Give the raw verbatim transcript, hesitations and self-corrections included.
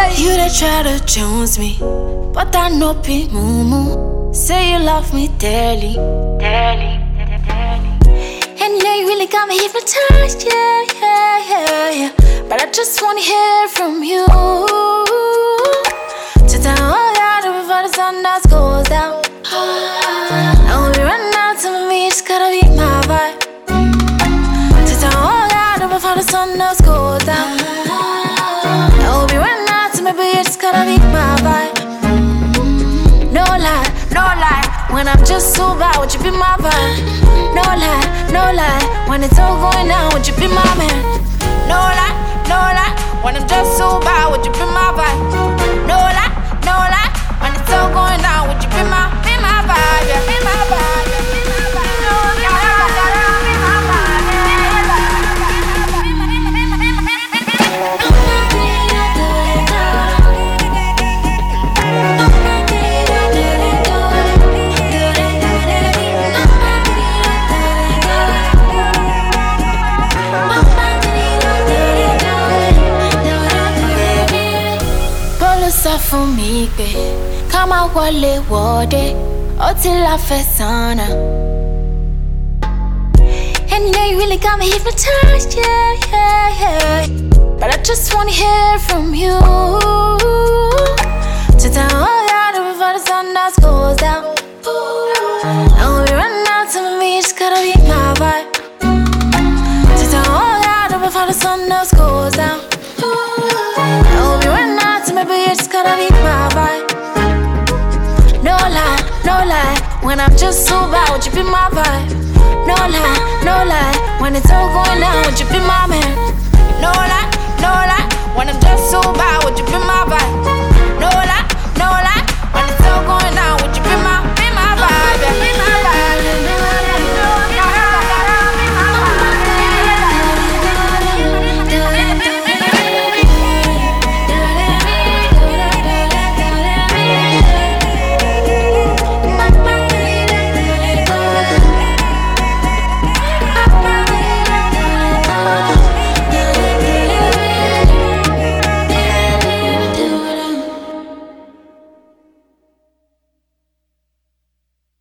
You that try to choose me, but I know be moo. Say you love me dearly, dearly, dearly. And you know you really got me hypnotized, yeah, yeah, yeah, yeah. But I just wanna hear from you. To tell all y'all before the sun does goes down. I will be running out to me, just gotta be my vibe. To tell all y'all before the sun does goes down. I will be running out to me, but you just gotta be my vibe. No lie, no lie. When I'm just so bad, would you be my vibe? No lie, no lie. When it's all going down, would you be my man? No lie, no lie. When I'm just so bad, would you be my vibe? No lie, no lie. When it's all going down, would you be my, be my vibe? Yeah, be my vibe. Yeah, be my vibe. No, be my vibe. Be my vibe. For me, babe, come out wale wode, until I fesana. And you know you really got me hypnotized, yeah, yeah, yeah. But I just wanna hear from you. To tell all y'all before the sun does goes down. I will be running out to me, just gotta be my vibe. To tell all y'all before the sun does goes down. I will be running out to me, but you just gotta be my vibe. No lie, no lie. When I'm just so bad, would you be my vibe? No lie, no lie. When it's all going down, would you be my man?